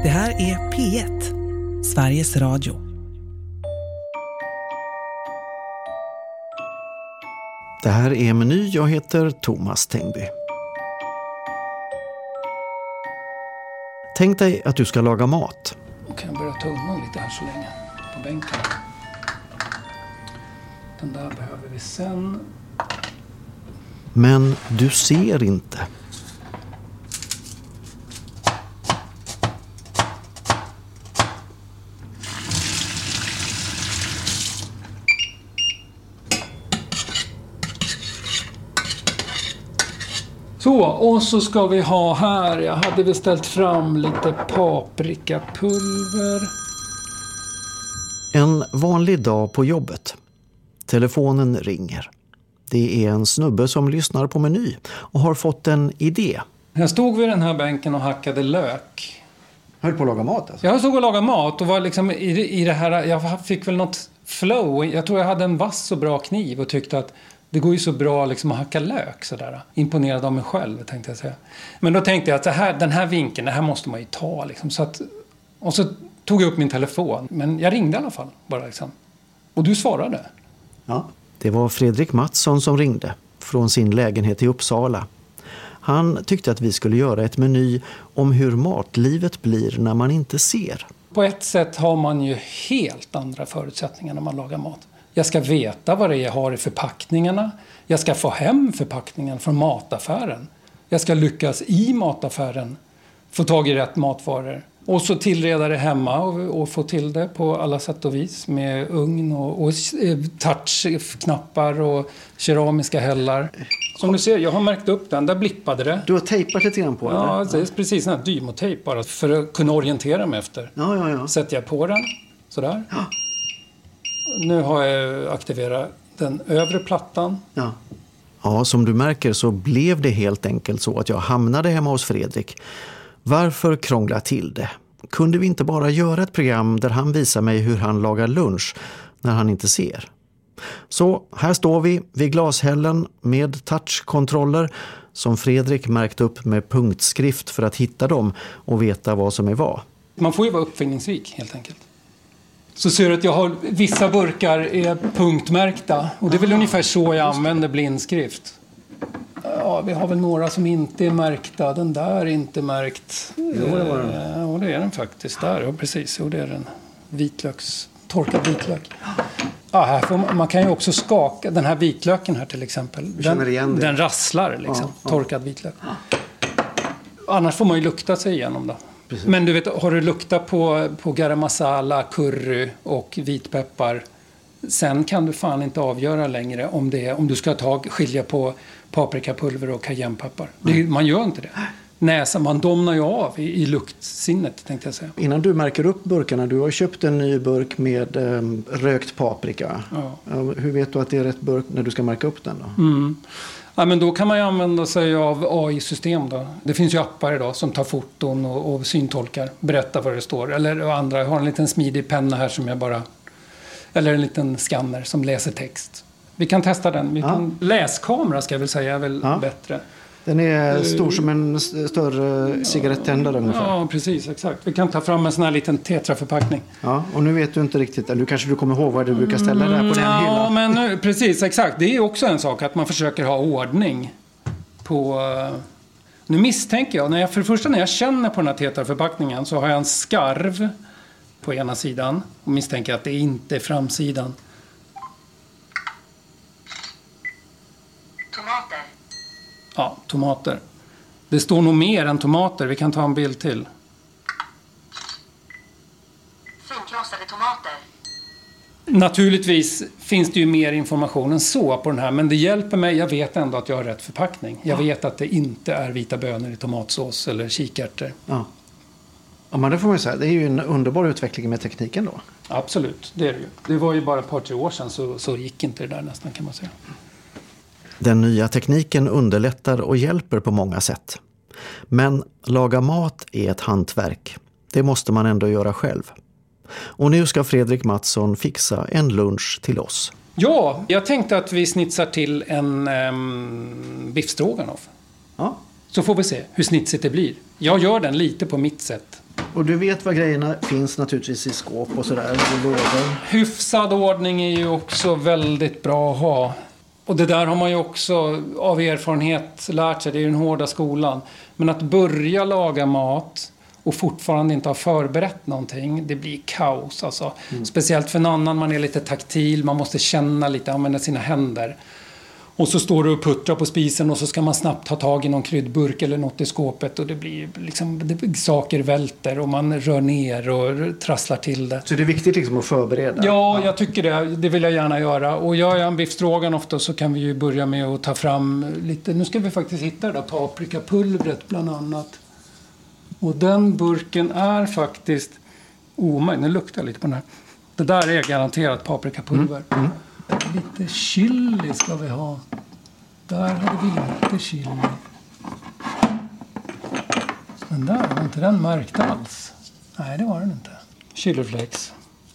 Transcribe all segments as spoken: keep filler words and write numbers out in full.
Det här är P ett, Sveriges Radio. Det här är Meny, jag heter Thomas Tengby. Tänk dig att du ska laga mat. Och kan jag börja ta undan lite här så länge på bänken. Den där behöver vi sen. Men du ser inte. Så, och så ska vi ha här, jag hade beställt fram lite paprikapulver. En vanlig dag på jobbet. Telefonen ringer. Det är en snubbe som lyssnar på Meny och har fått en idé. Jag stod vid den här bänken och hackade lök. Höll på att laga mat alltså? Jag stod och lagade mat och var liksom i, i det här, jag fick väl något flow. Jag tror jag hade en vass och bra kniv och tyckte att det går ju så bra liksom att hacka lök sådär. Imponerad av mig själv, tänkte jag säga. Men då tänkte jag att det här, den här vinkeln, det här måste man ju ta liksom. Så att, och så tog jag upp min telefon. Men jag ringde i alla fall bara liksom. Och du svarade. Ja. Det var Fredrik Mattsson som ringde från sin lägenhet i Uppsala. Han tyckte att vi skulle göra ett meny om hur matlivet blir när man inte ser. På ett sätt har man ju helt andra förutsättningar när man lagar mat. Jag ska veta vad det är jag har i förpackningarna. Jag ska få hem förpackningen från mataffären. Jag ska lyckas i mataffären få tag i rätt matvaror. Och så tillreda det hemma och, och få till det på alla sätt och vis. Med ugn och, och touchknappar och keramiska hällar. Som du ser, jag har märkt upp den. Där blippade det. Du har tejpat lite grann på det? Ja, det är precis sån här dymotejp bara för att kunna orientera mig efter. Ja, ja, ja. Sätter jag på den, sådär. Ja. Nu har jag aktiverat den övre plattan. Ja. Ja, som du märker så blev det helt enkelt så att jag hamnade hemma hos Fredrik. Varför krångla till det? Kunde vi inte bara göra ett program där han visar mig hur han lagar lunch när han inte ser? Så här står vi vid glashällen med touchkontroller som Fredrik märkt upp med punktskrift för att hitta dem och veta vad som är vad. Man får ju vara uppfinningsrik helt enkelt. Så ser du att jag har vissa burkar är punktmärkta och det är väl ah, ungefär så jag använder blindskrift. Ja, vi har väl några som inte är märkta. Den där är inte märkt. Jo, det var den. Ja, och det är den faktiskt. Där, ja, precis. Och det är den. Vitlöks, torkad vitlök. Ja, här får man, man kan ju också skaka. Den här vitlöken här till exempel. Den, den rasslar liksom. Ja, ja. Torkad vitlök. Annars får man ju lukta sig igenom då. Precis. Men du vet, har du luktat på, på garam masala, curry och vitpeppar. Sen kan du fan inte avgöra längre om, det, om du ska ta, skilja på paprikapulver och cayennepeppar. Mm. Man gör inte det. Näsan, man domnar ju av i, i luktsinnet, tänkte jag säga. Innan du märker upp burkarna, du har köpt en ny burk med um, rökt paprika. Ja. Uh, hur vet du att det är rätt burk när du ska märka upp den då? Mm. Ja, men då kan man ju använda sig av A I-system då. Det finns ju appar idag som tar foton och, och syntolkar. Berättar vad det står. Eller och andra, jag har en liten smidig penna här som jag bara... Eller en liten skanner som läser text. Vi kan testa den. Vi kan, ja. Läskamera ska jag väl säga är väl ja. bättre. Den är stor som en större cigarettändare ungefär. Ja, precis. Exakt. Vi kan ta fram en sån här liten tetraförpackning. Ja, och nu vet du inte riktigt. Eller kanske du kommer ihåg vad du brukar ställa där på den ja, hyllan. Ja, men nu, precis. Exakt. Det är också en sak att man försöker ha ordning på... Nu misstänker jag. När jag för det första när jag känner på den här tetraförpackningen så har jag en skarv på ena sidan. Och misstänker att det inte är framsidan. Tomater. Ja, tomater. Det står nog mer än tomater. Vi kan ta en bild till. Finkrossade tomater. Naturligtvis finns det ju mer information än så på den här. Men det hjälper mig. Jag vet ändå att jag har rätt förpackning. Jag vet att det inte är vita bönor i tomatsås eller kikärtor. Ja. Ja, men det får man ju säga. Det är ju en underbar utveckling med tekniken då. Absolut, det är det ju. Det var ju bara ett par, tre år sedan så, så gick inte det där nästan kan man säga. Den nya tekniken underlättar och hjälper på många sätt. Men laga mat är ett hantverk. Det måste man ändå göra själv. Och nu ska Fredrik Mattsson fixa en lunch till oss. Ja, jag tänkte att vi snitsar till en um, biffstroganoff. Ja. Så får vi se hur snitsigt det blir. Jag gör den lite på mitt sätt. Och du vet vad grejerna finns naturligtvis i skåp och sådär, och lådor. Hyfsad ordning är ju också väldigt bra att ha. Och det där har man ju också av erfarenhet lärt sig, det är ju den hårda skolan. Men att börja laga mat och fortfarande inte ha förberett någonting, det blir kaos alltså. Mm. Speciellt för en annan, man är lite taktil, man måste känna lite, använda sina händer. Och så står du och puttrar på spisen och så ska man snabbt ta tag i någon kryddburk eller något i skåpet. Och det blir liksom, det, saker välter och man rör ner och trasslar till det. Så det är viktigt liksom att förbereda? Ja, jag tycker det. Det vill jag gärna göra. Och gör jag en biffstroganoff ofta så kan vi ju börja med att ta fram lite... Nu ska vi faktiskt hitta det där paprikapulvret bland annat. Och den burken är faktiskt omöjlig. Nu luktar jag lite på den här. Det där är garanterat paprikapulver. Mm. Mm. Lite chili ska vi ha. Där hade vi lite chili. Den där var inte den märkt alls. Nej, det var den inte. Chiliflakes.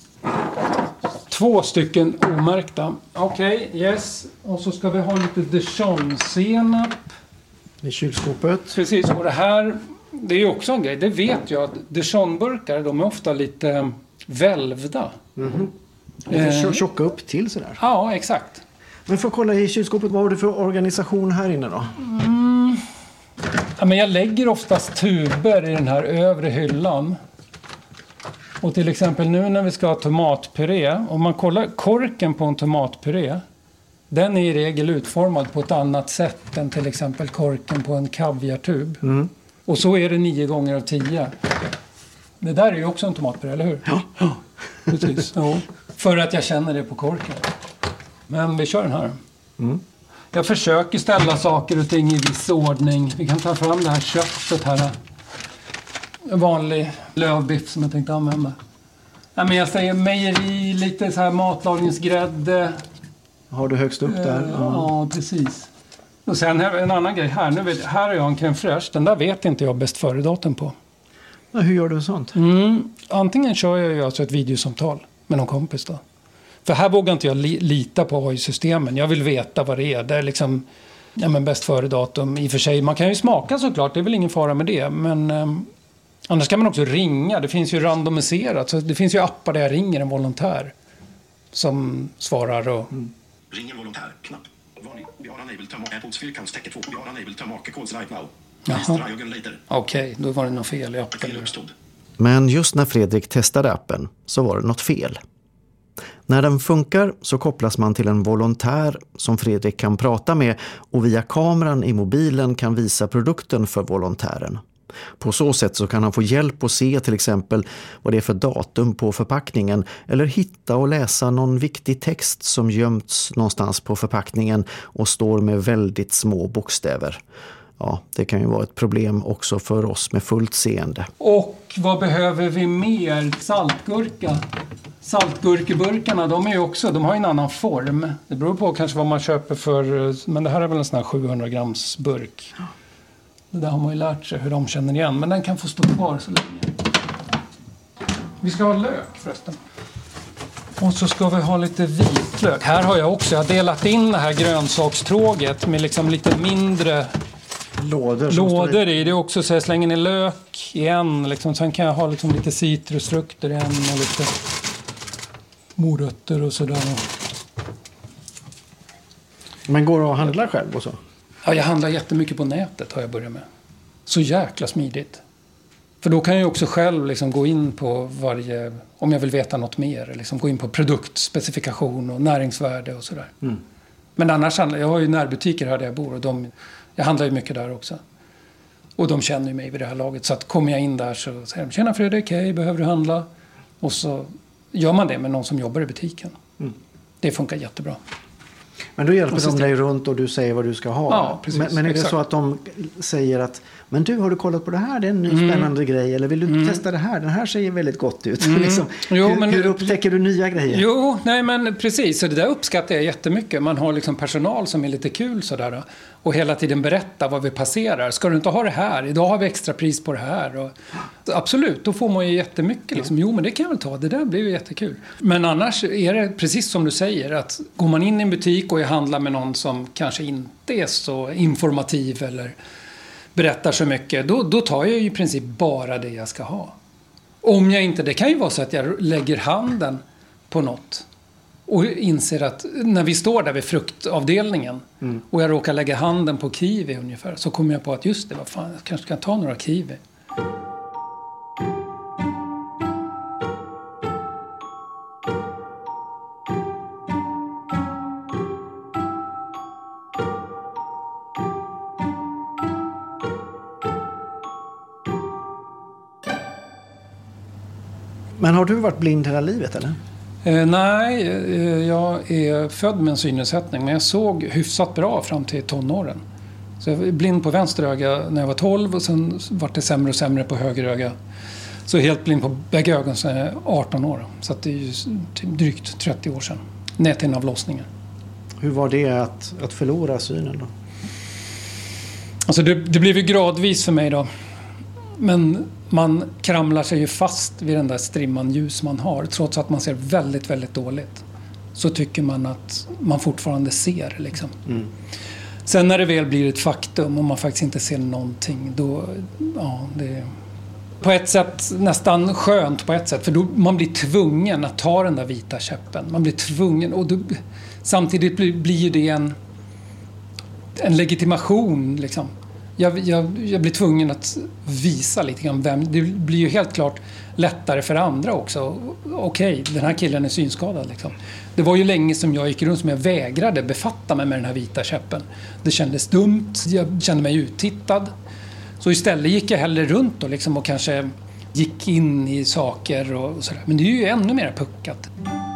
Två stycken omärkta. Okej, okay, yes. Och så ska vi ha lite dijon-senap. I kylskåpet. Precis, och det här... Det är ju också en grej. Det vet jag att dijonburkar, de är ofta lite välvda. Mm-hmm. Lite tjocka upp till sådär. Ja, exakt. Men för att kolla i kylskåpet, vad har du för organisation här inne då? Mm. Ja, men jag lägger oftast tuber i den här övre hyllan. Och till exempel nu när vi ska ha tomatpuré. Om man kollar korken på en tomatpuré. Den är i regel utformad på ett annat sätt än till exempel korken på en kaviartub. Mm. Och så är det nio gånger av tio. Det där är ju också en tomatpuré, eller hur? Ja. ja. Precis. Ja. För att jag känner det på korken. Men vi kör den här. Mm. Jag försöker ställa saker och ting i viss ordning. Vi kan ta fram det här köttet här. En vanlig lövbiff som jag tänkte använda. Ja, men jag säger mejeri, lite så här matlagningsgrädde. Har du högst upp där? Uh, ja, precis. Och sen en annan grej här. Nu vet, här har jag en crème fraîche. Den där vet inte jag bäst före datum på. Ja, hur gör du sånt? Mm, antingen kör jag ju alltså ett videosamtal med någon kompis då. För här vågar inte jag li- lita på A I-systemen. Jag vill veta vad det är. Det är liksom, ja men bäst före datum. I och för sig, man kan ju smaka såklart. Det är väl ingen fara med det. Men eh, annars kan man också ringa. Det finns ju randomiserat. Så det finns ju appar där jag ringer en volontär. Som svarar och... Mm. Ring en volontär, knapp. Varning, vi har unable to make airports fyrkantstecken två. Vi har unable to make calls right now. Okej, okay, då var det något fel i appen. Men just när Fredrik testade appen så var det något fel. När den funkar så kopplas man till en volontär som Fredrik kan prata med och via kameran i mobilen kan visa produkten för volontären. På så sätt så kan han få hjälp att se till exempel vad det är för datum på förpackningen eller hitta och läsa någon viktig text som gömts någonstans på förpackningen och står med väldigt små bokstäver. Ja, det kan ju vara ett problem också för oss med fullt seende. Och vad behöver vi mer? Saltgurka. Saltgurkeburkarna, de är ju också, de har en annan form. Det beror på kanske vad man köper för, men det här är väl en sån här sjuhundra grams burk. Det där har man ju lärt sig hur de känner igen, men den kan få stå kvar så länge. Vi ska ha lök förresten. Och så ska vi ha lite vitlök. Här har jag också, jag har delat in det här grönsakstråget med liksom lite mindre lådor, lådor i. Det är också så jag slänger ner lök i en. Liksom. Sen kan jag ha liksom lite citrusfrukter i en och lite morötter och sådär. Men går det att handla själv och så? Ja, jag handlar jättemycket på nätet har jag börjat med. Så jäkla smidigt. För då kan jag också själv liksom gå in på varje, om jag vill veta något mer, liksom gå in på produktspecifikation och näringsvärde och sådär. Mm. Men annars handlar jag har ju närbutiker här där jag bor och de, jag handlar ju mycket där också. Och de känner ju mig vid det här laget. Så att kommer jag in där så säger de, tjena Fredrik, hej, behöver du handla? Och så gör man det med någon som jobbar i butiken. Mm. Det funkar jättebra. Men då hjälper de dig runt och du säger vad du ska ha. Ja, precis, men, men är det exakt. Så att de säger att men du, har du kollat på det här? Det är en ny mm. spännande grej. Eller vill du mm. testa det här? Den här ser väldigt gott ut. Mm. liksom, jo, hur, men, hur upptäcker du nya grejer? Jo, nej men precis. Så det där uppskattar jag jättemycket. Man har liksom personal som är lite kul sådär. Och hela tiden berätta vad vi passerar. Ska du inte ha det här? Idag har vi extra pris på det här. Och, absolut, då får man ju jättemycket. Liksom. Jo, men det kan jag väl ta. Det där blir ju jättekul. Men annars är det precis som du säger. Att går man in i en butik och jag handlar med någon som kanske inte är så informativ eller berättar så mycket. Då, då tar jag ju i princip bara det jag ska ha. Om jag inte, det kan ju vara så att jag lägger handen på något och inser att när vi står där vid fruktavdelningen mm. och jag råkar lägga handen på kiwi ungefär, så kommer jag på att just det, vad fan, jag kanske ska ta några kiwi. Men har du varit blind hela livet eller? Eh, nej, eh, jag är född med en synnedsättning, men jag såg hyfsat bra fram till tonåren. Så jag var blind på vänster öga när jag var tolv och sen var det sämre och sämre på höger öga. Så helt blind på bägge ögon sedan jag är arton år. Så att det är ju drygt trettio år sedan. Näthin avlossningen. Hur var det att, att förlora synen då? Alltså det, det blev ju gradvis för mig då. Men man kramlar sig ju fast vid den där strimman ljus man har. Trots att man ser väldigt, väldigt dåligt. Så tycker man att man fortfarande ser liksom. Mm. Sen när det väl blir ett faktum och man faktiskt inte ser någonting, då, ja, det är på ett sätt nästan skönt på ett sätt. För då man blir tvungen att ta den där vita käppen. Man blir tvungen, och då, samtidigt blir, blir det en, en legitimation liksom. Jag, jag, jag blir tvungen att visa lite grann vem. Det blir ju helt klart lättare för andra också. Okej, den här killen är synskadad liksom. Det var ju länge som jag gick runt som jag vägrade befatta mig med den här vita käppen. Det kändes dumt, jag kände mig uttittad. Så istället gick jag hellre runt då liksom och kanske gick in i saker och sådär. Men det är ju ännu mer puckat.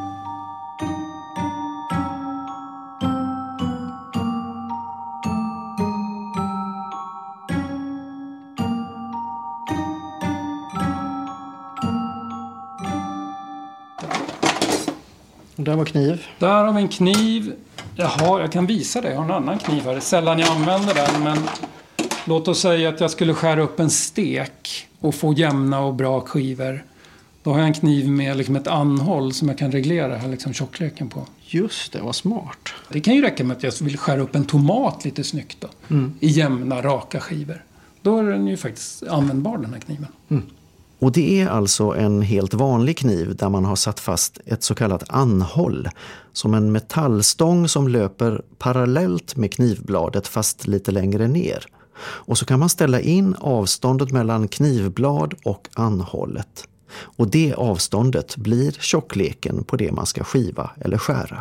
Där var kniv. Där har vi en kniv. Jag, har, jag kan visa det. Jag har en annan kniv här. Det är sällan jag använder den. Men låt oss säga att jag skulle skära upp en stek och få jämna och bra skivor. Då har jag en kniv med liksom ett anhåll som jag kan reglera här, liksom tjockleken på. Just det, vad smart. Det kan ju räcka med att jag vill skära upp en tomat lite snyggt då. Mm. I jämna, raka skivor. Då är den ju faktiskt användbar, den här kniven. Mm. Och det är alltså en helt vanlig kniv där man har satt fast ett så kallat anhåll, som en metallstång som löper parallellt med knivbladet fast lite längre ner. Och så kan man ställa in avståndet mellan knivblad och anhållet. Och det avståndet blir tjockleken på det man ska skiva eller skära.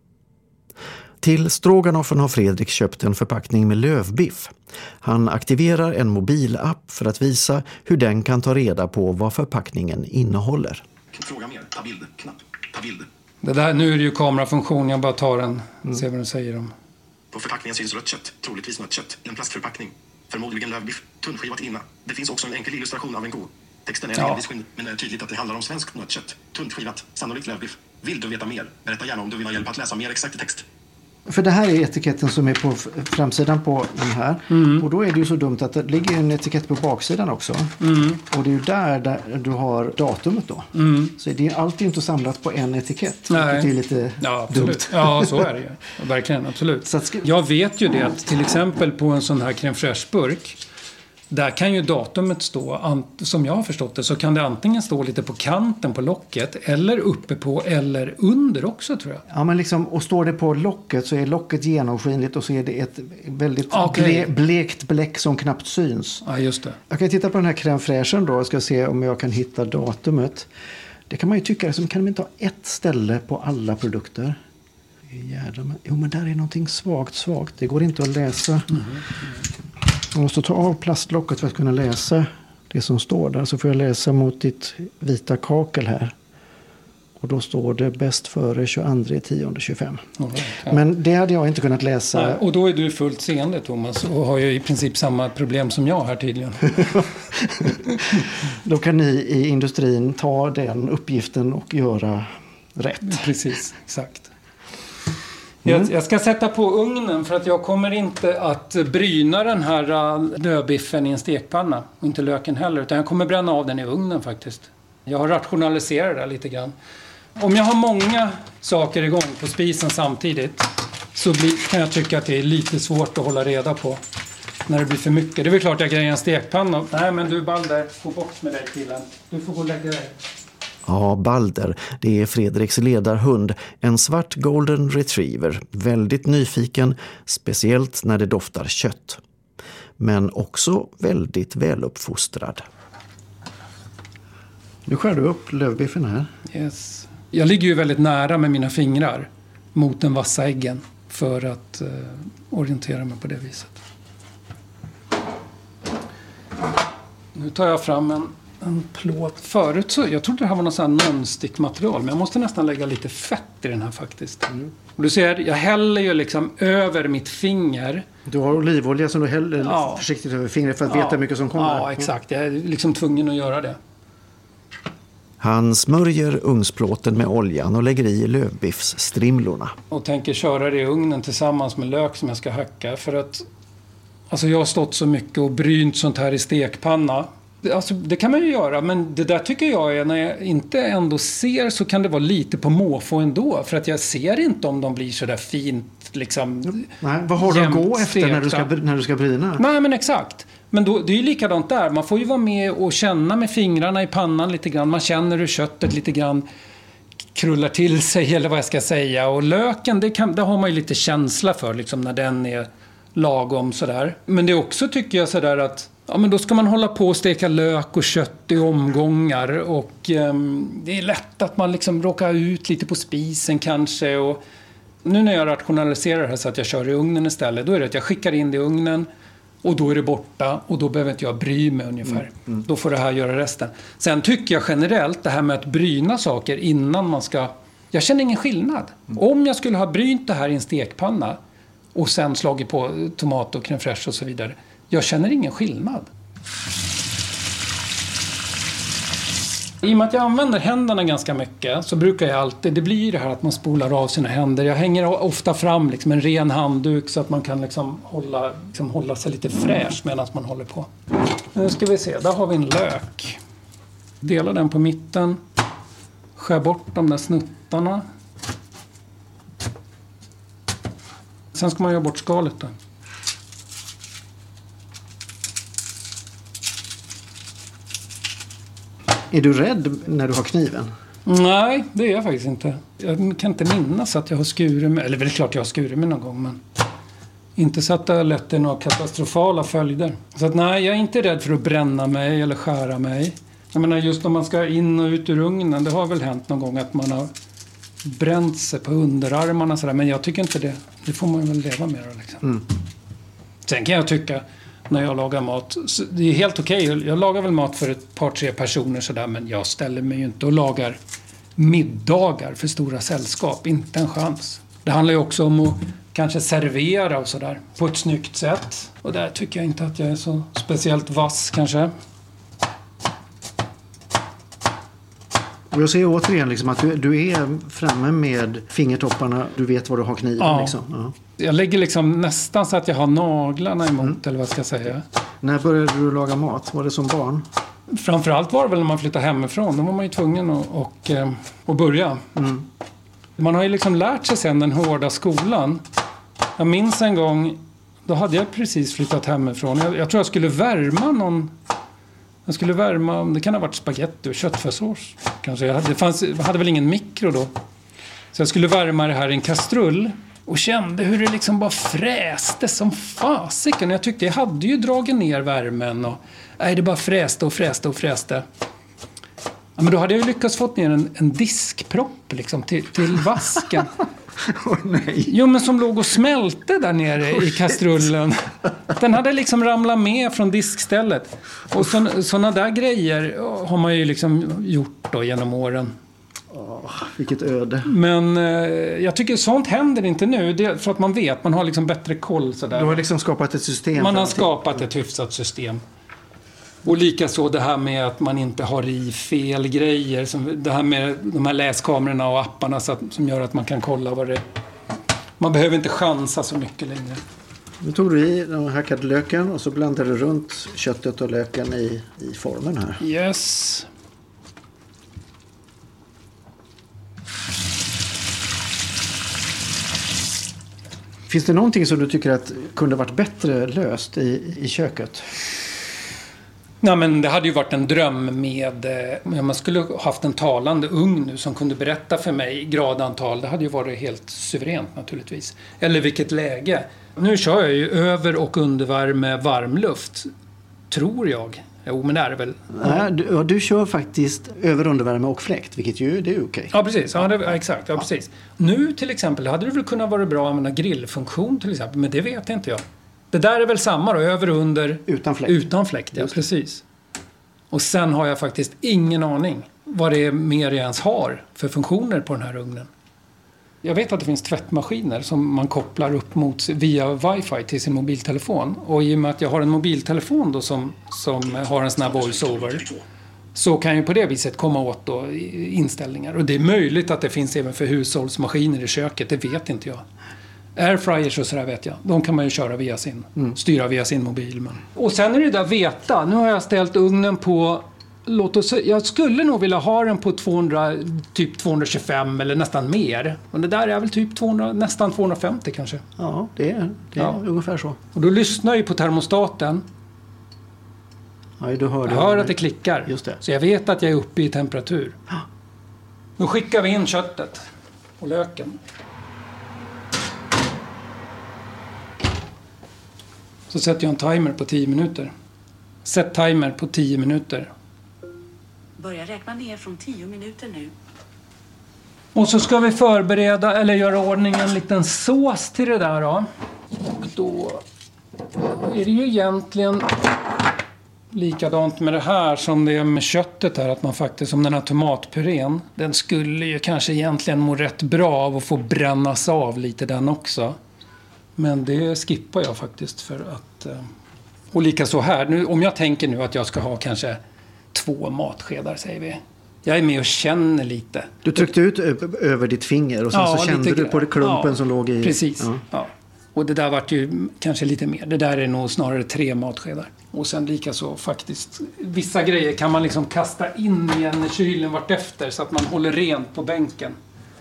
Till stroganoffen har Fredrik köpt en förpackning med lövbiff. Han aktiverar en mobilapp för att visa hur den kan ta reda på vad förpackningen innehåller. Fråga mer. Ta bild. Knapp. Ta bild. Det där, nu är det ju kamerafunktion. Jag bara tar den och mm. ser vad den säger om. På förpackningen syns rött kött. Troligtvis nötkött. En plastförpackning. Förmodligen lövbiff. Tunnskivat inna. Det finns också en enkel illustration av en ko. Texten är ja. engelsk, men det är tydligt att det handlar om svensk nötkött. Tunnskivat. Sannolikt lövbiff. Vill du veta mer? Berätta gärna om du vill ha hjälp att läsa mer exakt text. För det här är etiketten som är på framsidan på den här. Mm. Och då är det ju så dumt att det ligger en etikett på baksidan också. Mm. Och det är ju där, där du har datumet då. Mm. Så det är alltid inte samlat på en etikett. Nej. Det är lite ja, dumt. Ja, så är det ju. Verkligen, absolut. Så ska... Jag vet ju det att till exempel på en sån här crème fraîche-burk, där kan ju datumet stå, som jag har förstått det, så kan det antingen stå lite på kanten på locket eller uppe på eller under också, tror jag. Ja, men liksom, och står det på locket så är locket genomskinligt och så är det ett väldigt okay. ble, blekt bläck som knappt syns. Ja, just det. Jag kan titta på den här crème fraîchen då och ska se om jag kan hitta datumet. Det kan man ju tycka, som kan de inte ha ett ställe på alla produkter. Jävlar, jo, men där är någonting svagt, svagt. Det går inte att läsa. Mm. Jag måste ta av plastlocket för att kunna läsa det som står där. Så får jag läsa mot ditt vita kakel här. Och då står det bäst före tjugoandra tionde tjugofem. Mm, ja. Men det hade jag inte kunnat läsa. Nej, och då är du fullt seende, Thomas. Och har ju i princip samma problem som jag här tydligen. Då kan ni i industrin ta den uppgiften och göra rätt. Precis, exakt. Mm. Jag, jag ska sätta på ugnen för att jag kommer inte att bryna den här lövbiffen i en stekpanna. Och inte löken heller, utan jag kommer bränna av den i ugnen faktiskt. Jag har rationaliserat det lite grann. Om jag har många saker igång på spisen samtidigt så blir, kan jag tycka att det är lite svårt att hålla reda på. när det blir för mycket. Det är väl klart jag grejer en stekpanna. Nej, men du Balder, gå bort med dig killen. Du får gå och lägga dig. Ja, Balder, det är Fredriks ledarhund, en svart golden retriever, väldigt nyfiken, speciellt när det doftar kött. Men också väldigt väluppfostrad. Nu skär du upp lövbiffen här. Yes. Jag ligger ju väldigt nära med mina fingrar mot den vassa äggen för att eh, orientera mig på det viset. Nu tar jag fram en, en plåt. Förut så, jag trodde det här var något sånt här non-stick-material, men jag måste nästan lägga lite fett i den här faktiskt. Mm. Och du ser, jag häller ju liksom över mitt finger. Du har olivolja som du häller ja. försiktigt över fingret för att ja. veta hur mycket som kommer. Ja, exakt. Jag är liksom tvungen att göra det. Han smörjer ugnsplåten med oljan och lägger i lövbiffsstrimlorna. Och tänker köra det i ugnen tillsammans med lök som jag ska hacka. För att alltså jag har stått så mycket och brynt sånt här i stekpanna. Alltså det kan man ju göra, men det där tycker jag är när jag inte ändå ser så kan det vara lite på måfå ändå. För att jag ser inte om de blir så där fint liksom. Nej, vad har du att gå efter när du, ska, när du ska bryna? Nej, men exakt. Men då, det är ju likadant där. Man får ju vara med och känna med fingrarna i pannan lite grann. Man känner hur köttet lite grann krullar till sig eller vad jag ska säga. Och löken, det, kan, det har man ju lite känsla för liksom, när den är lagom sådär. Men det är också tycker jag sådär att ja, men då ska man hålla på och steka lök och kött i omgångar. Och um, det är lätt att man liksom råkar ut lite på spisen kanske. Och nu när jag rationaliserar det här så att jag kör i ugnen istället. Då är det att jag skickar in det i ugnen. Och då är det borta och då behöver inte jag bry mig ungefär. Mm, mm. Då får det här göra resten. Sen tycker jag generellt det här med att bryna saker innan man ska... Jag känner ingen skillnad. Mm. Om jag skulle ha brynt det här i en stekpanna och sen slagit på tomat och crème fraîche och så vidare. Jag känner ingen skillnad. I och med att jag använder händerna ganska mycket så brukar jag alltid, det blir det här att man spolar av sina händer. Jag hänger ofta fram liksom en ren handduk så att man kan liksom hålla, liksom hålla sig lite fräsch medan man håller på. Nu ska vi se, där har vi en lök. Dela den på mitten. Skär bort de där snuttarna. Sen ska man göra bort skalet då. Är du rädd när du har kniven? Nej, det är jag faktiskt inte. Jag kan inte minnas att jag har skurit mig. Eller väl klart jag har skurit mig någon gång. Men inte så att det har lett till några katastrofala följder. Så att nej, jag är inte rädd för att bränna mig eller skära mig. Jag menar just om man ska in och ut ur ugnen. Det har väl hänt någon gång att man har bränt sig på underarmarna. Sådär. Men jag tycker inte det. Det får man väl leva med då, liksom. Mm. Sen kan jag tycka... När jag lagar mat. Det är helt okej. Okay. Jag lagar väl mat för ett par, tre personer sådär. Men jag ställer mig ju inte och lagar middagar för stora sällskap. Inte en chans. Det handlar ju också om att kanske servera och sådär. På ett snyggt sätt. Och där tycker jag inte att jag är så speciellt vass kanske. Och jag ser återigen liksom att du, du är framme med fingertopparna. Du vet var du har kniven. Ja. Liksom. Ja. Jag lägger liksom nästan så att jag har naglarna emot. Mm. Eller vad ska jag säga. När började du laga mat? Var det som barn? Framförallt var det väl när man flyttade hemifrån. Då var man ju tvungen att, och, att börja. Mm. Man har ju liksom lärt sig sen den hårda skolan. Jag minns en gång. Då hade jag precis flyttat hemifrån. Jag, jag tror jag skulle värma någon... Jag skulle värma, det kan ha varit spaghetti och köttfärssås. Kanske. Jag hade, det fanns, jag hade väl ingen mikro då. Så jag skulle värma det här i en kastrull. Och kände hur det liksom bara fräste som fasiken. Jag tyckte jag hade ju dragit ner värmen. Och, nej, det bara fräste och fräste och fräste. Ja, men då hade jag ju lyckats fått ner en, en diskpropp liksom, till, till vasken. Oh, nej. Jo, men som låg och smälte där nere oh, i kastrullen. Den hade liksom ramlat med från diskstället. Och sådana där grejer har man ju liksom gjort då genom åren. Oh, vilket öde. Men eh, jag tycker sånt händer inte nu. Det är för att man vet, man har liksom bättre koll sådär. Du har liksom skapat ett system. Man har skapat ett hyfsat system. Och likaså det här med att man inte har i fel grejer. Som det här med de här läskamerorna och apparna så att, som gör att man kan kolla vad det är. Man behöver inte chansa så mycket längre. Nu tog du i den hackade löken och så blandade du runt köttet och löken i, i formen här. Yes. Finns det någonting som du tycker att kunde varit bättre löst i, i köket? Nej, men det hade ju varit en dröm med... Eh, man skulle haft en talande ugn nu som kunde berätta för mig gradantal. Det hade ju varit helt suveränt naturligtvis. Eller vilket läge. Nu kör jag ju över- och undervärme varmluft. Tror jag. Jo, men det är det väl. Nej, du, du kör faktiskt över undervärme och fläkt, vilket ju det är okej. Okay. Ja, precis. Ja, det, ja, exakt. Ja, precis. Nu till exempel hade det väl kunnat vara bra att använda grillfunktion till exempel. Men det vet inte jag. Det där är väl samma då, över och under. Utan fläkt. Utan fläkt, ja, precis. Och sen har jag faktiskt ingen aning vad det är mer jag ens har för funktioner på den här ugnen. Jag vet att det finns tvättmaskiner som man kopplar upp mot via wifi till sin mobiltelefon. Och i och med att jag har en mobiltelefon då som, som har en sån här voice-over, så kan jag på det viset komma åt då inställningar. Och det är möjligt att det finns även för hushållsmaskiner i köket, det vet inte jag. Airfryers och sådär vet jag. De kan man ju köra via sin, mm. styra via sin mobil. Men. Och sen är det där veta. Nu har jag ställt ugnen på, låt oss säga, jag skulle nog vilja ha den på tvåhundra, typ tvåhundratjugofem eller nästan mer. Men det där är väl typ tvåhundra, nästan tvåhundrafemtio kanske. Ja, det är, det är ja. ungefär så. Och då lyssnar jag ju på termostaten. Ja, du hör, jag hör att det klickar. Just det. Så jag vet att jag är uppe i temperatur. Ja. Då skickar vi in köttet och löken. Så sätter jag en timer på tio minuter. Sätt timer på tio minuter. Börja räkna ner från tio minuter nu. Och så ska vi förbereda eller göra ordning en liten sås till det där då. Och då är det ju egentligen likadant med det här som det är med köttet här. Att man faktiskt, som den här tomatpurén, den skulle ju kanske egentligen må rätt bra av att få brännas av lite den också. Men det skippar jag faktiskt för att... Och lika så här. Nu, om jag tänker nu att jag ska ha kanske två matskedar, säger vi. Jag är med och känner lite. Du tryckte ut över ditt finger och sen ja, så kände du på det klumpen ja, som låg i... Precis. Ja. Ja. Och det där var ju kanske lite mer. Det där är nog snarare tre matskedar. Och sen lika så faktiskt. Vissa grejer kan man liksom kasta in igen i kylen vart efter så att man håller rent på bänken.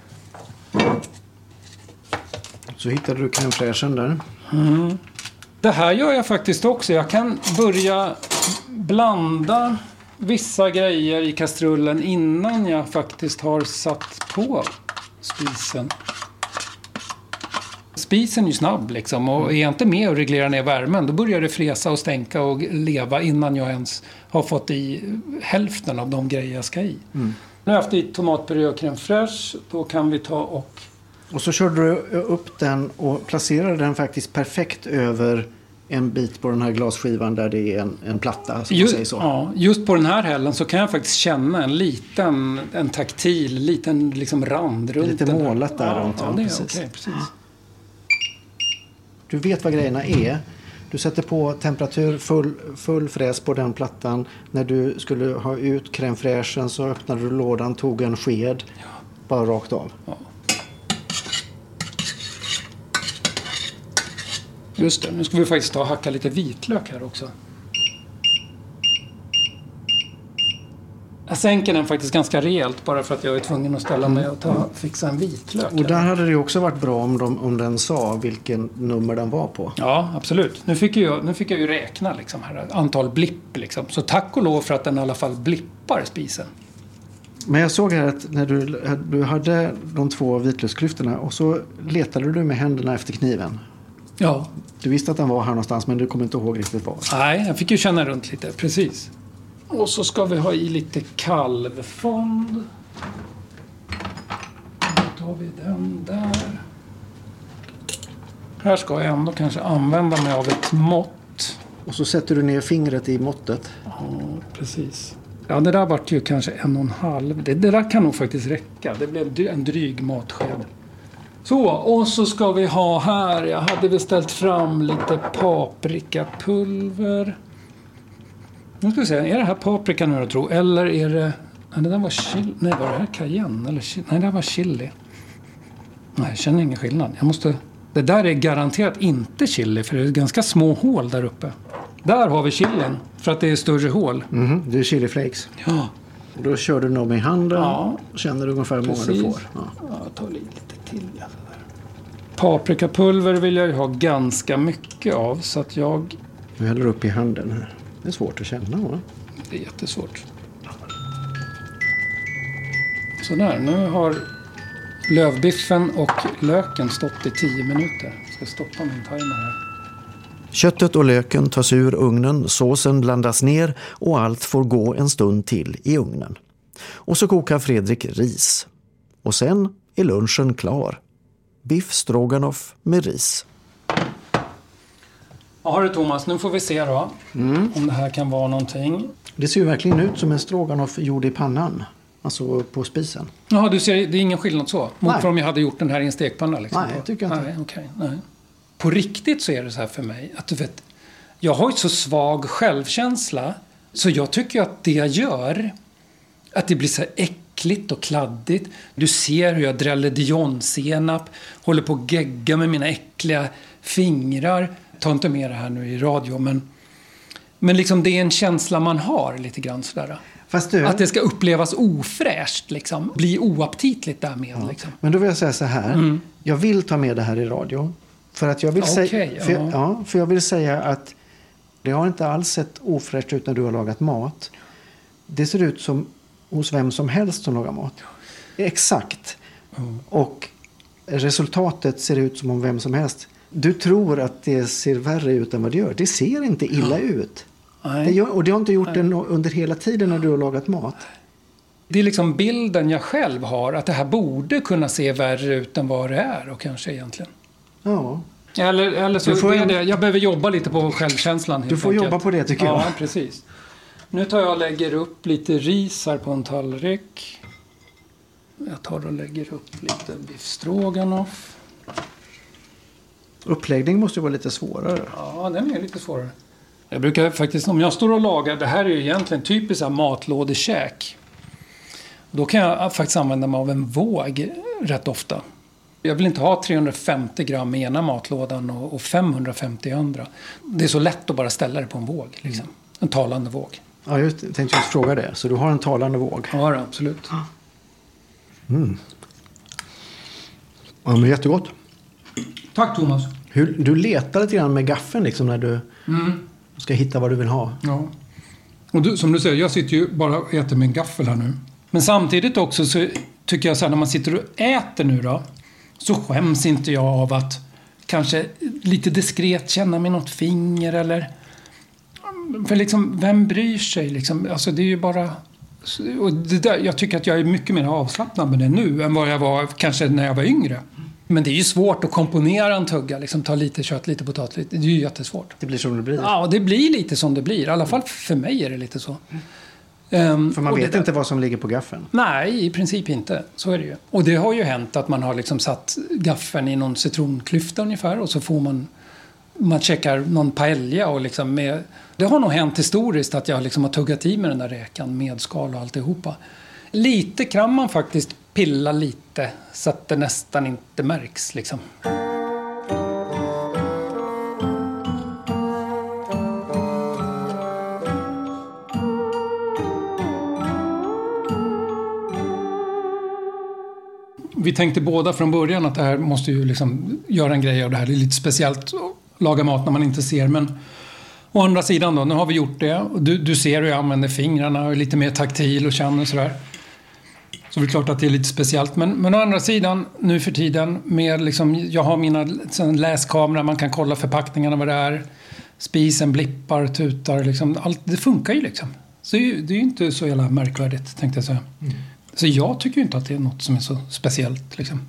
Så hittade du crème fraîchen där. Mm. Det här gör jag faktiskt också. Jag kan börja blanda vissa grejer i kastrullen innan jag faktiskt har satt på spisen. Spisen är ju snabb liksom, och är jag inte med och reglerar ner värmen, då börjar det fräsa och stänka och leva innan jag ens har fått i hälften av de grejer jag ska i. Mm. Nu har jag haft i tomatpuré och crème fraîche. Då kan vi ta och... Och så körde du upp den och placerade den faktiskt perfekt över en bit på den här glasskivan där det är en, en platta. Som just, säger så. Ja, just på den här hällen så kan jag faktiskt känna en liten, en taktil, liten liksom rand runt lite den. Lite målat där ja, runt. Ja, det är precis. Okay, precis. Du vet vad grejerna är. Du sätter på temperatur, full, full fräs på den plattan. När du skulle ha ut crème fraîchen så öppnade du lådan, tog en sked, ja. bara rakt av. Ja. Just det, nu ska vi faktiskt ta och hacka lite vitlök här också. Jag sänker den faktiskt ganska rejält bara för att jag är tvungen att ställa mig och ta, fixa en vitlök. Och där hade det också varit bra om, de, om den sa vilken nummer den var på. Ja, absolut. Nu fick jag, nu fick jag ju räkna liksom här, antal blipp liksom. Så tack och lov för att den i alla fall blippar spisen. Men jag såg här att när du, du hade de två vitlöksklyftorna och så letade du med händerna efter kniven. Ja. Du visste att den var här någonstans men du kommer inte ihåg riktigt var. Nej, jag fick ju känna runt lite, precis. Och så ska vi ha i lite kalvfond. Då tar vi den där. Här ska jag ändå kanske använda mig av ett mått. Och så sätter du ner fingret i måttet. Ja, precis. Ja, det där var ju kanske en och en halv. Det, det där kan nog faktiskt räcka. Det blev en dryg matsked. Så, och så ska vi ha här. Jag hade beställt fram lite paprikapulver. Nu ska vi se, är det här paprika nu jag tror? Eller är det... Nej, det där var chili. Nej, var det här cayenne? Eller chili? Nej, det där var chili. Nej, jag känner ingen skillnad. Jag måste... Det där är garanterat inte chili, för det är ganska små hål där uppe. Där har vi chilin, för att det är större hål. Mm, det är chili flakes. Ja. Och då kör du nog med handen. Ja. Och känner du ungefär hur många du får. Ja. Ja, jag tar lite till. Ja, Paprikapulver vill jag ju ha ganska mycket av, så att jag... Jag häller upp i handen här. Det är svårt att känna, va? Det är jättesvårt. Så där, nu har lövbiffen och löken stått i tio minuter. Jag ska stoppa min timer här. Köttet och löken tas ur ugnen, såsen blandas ner och allt får gå en stund till i ugnen. Och så kokar Fredrik ris. Och sen är lunchen klar. Biff stroganoff med ris. Ja du Thomas, nu får vi se då mm. om det här kan vara någonting. Det ser ju verkligen ut som en stroganoff gjord i pannan. Alltså på spisen. Ja, du ser, det är ingen skillnad så? Mot om jag hade gjort den här i en stekpanna liksom. Nej, jag tycker inte. Nej, okay, nej. På riktigt så är det så här för mig. Att du vet, jag har ju så svag självkänsla. Så jag tycker att det jag gör, att det blir så här äckligt och kladdigt. Du ser hur jag dräller Dijon-senap. Håller på att gegga med mina äckliga fingrar. Ta inte med det här nu i radio, men... Men liksom det är en känsla man har lite grann sådär. Fast du... Att det ska upplevas ofräscht liksom. Bli oaptitligt därmed ja. liksom. Men då vill jag säga så här. Mm. Jag vill ta med det här i radio. För att jag vill, okay, säga, för, ja. Ja, för jag vill säga att det har inte alls sett ofräscht ut när du har lagat mat. Det ser ut som hos vem som helst som lagar mat. Exakt. Mm. Och resultatet ser ut som om vem som helst. Du tror att det ser värre ut än vad det gör. Det ser inte illa ja. ut. Det gör, och det har inte gjort det under hela tiden när du har lagat mat. Det är liksom bilden jag själv har. Att det här borde kunna se värre ut än vad det är. Och kanske egentligen. Ja. Eller, eller så får jag, det, jag behöver jobba lite på självkänslan. Du får enkelt. jobba på det tycker jag. Ja, precis. Nu tar jag och lägger upp lite ris här på en tallrik. Jag tar och lägger upp lite biff stroganoff. Uppläggning måste ju vara lite svårare. Ja, den är lite svårare. Jag brukar faktiskt, om jag står och lagar, det här är ju egentligen typiskt matlådekäk. Då kan jag faktiskt använda mig av en våg rätt ofta. Jag vill inte ha trehundrafemtio gram i ena matlådan och femhundrafemtio i andra. Det är så lätt att bara ställa det på en våg. Liksom. En talande våg. Ja, jag tänkte just fråga det. Så du har en talande våg? Ja, absolut. Mm. Ja, men jättegott. Tack Thomas. Hur, du letar lite grann med gaffeln liksom när du mm. ska hitta vad du vill ha. Ja. Och du, som du säger, jag sitter ju bara och äter med en gaffel här nu. Men samtidigt också så tycker jag så här, när man sitter och äter nu då, så skäms inte jag av att kanske lite diskret känna med något finger eller... För liksom, vem bryr sig liksom? Alltså det är ju bara... Och det där, jag tycker att jag är mycket mer avslappnad med det nu än vad jag var kanske när jag var yngre. Men det är ju svårt att komponera en tugga. Liksom ta lite kött, lite potatis. Det är ju jättesvårt. Det blir som det blir. Ja, det blir lite som det blir. I alla fall för mig är det lite så. Um, för man vet inte vad som ligger på gaffeln. Nej, i princip inte. Så är det ju. Och det har ju hänt att man har liksom satt gaffeln i någon citronklyfta ungefär. Och så får man... Man checkar någon paella och liksom med... Det har nog hänt historiskt att jag liksom har tuggat i med den där räkan med skal och alltihopa. Lite kan man faktiskt pilla lite så att det nästan inte märks liksom. Vi tänkte båda från början att det här måste ju liksom göra en grej av det här. Det är lite speciellt att laga mat när man inte ser, men å andra sidan då, nu har vi gjort det. Och du, du ser hur jag använder fingrarna och är lite mer taktil och känner sådär. Så det är klart att det är lite speciellt. Men, men å andra sidan, nu för tiden, med liksom, jag har mina läskameror, man kan kolla förpackningarna vad det är. Spisen blippar, tutar, liksom, allt, det funkar ju liksom. Så det är ju, det är ju inte så jävla märkvärdigt, tänkte jag säga. Mm. Så jag tycker ju inte att det är något som är så speciellt liksom.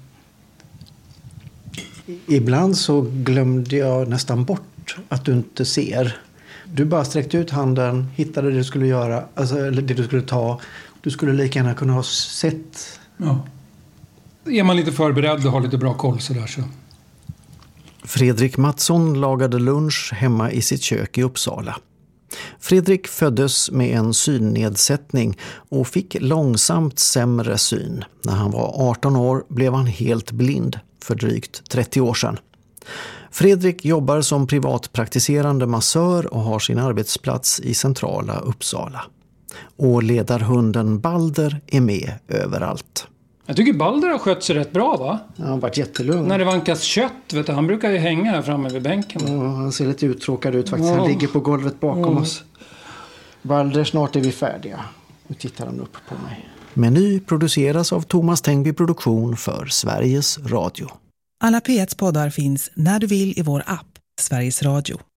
Ibland så glömde jag nästan bort att du inte ser. Du bara sträckte ut handen, hittade det du skulle göra, alltså, eller det du skulle ta. Du skulle lika gärna kunna ha sett. Ja. Är man lite förberedd och har lite bra koll så där så. Fredrik Mattsson lagade lunch hemma i sitt kök i Uppsala. Fredrik föddes med en synnedsättning och fick långsamt sämre syn. När han var arton år blev han helt blind för drygt trettio år sedan. Fredrik jobbar som privatpraktiserande massör och har sin arbetsplats i centrala Uppsala. Och ledarhunden Balder är med överallt. Jag tycker Balder har skött sig rätt bra, va? Ja, han har varit jättelugn. När det vankas kött, vet du, han brukar ju hänga här framme vid bänken. Ja, han ser lite uttråkad ut faktiskt. Ja. Han ligger på golvet bakom Ja. oss. Balder, snart är vi färdiga. Nu tittar han upp på mig. Meny produceras av Thomas Tengby Produktion för Sveriges Radio. Alla P ett poddar finns när du vill i vår app, Sveriges Radio.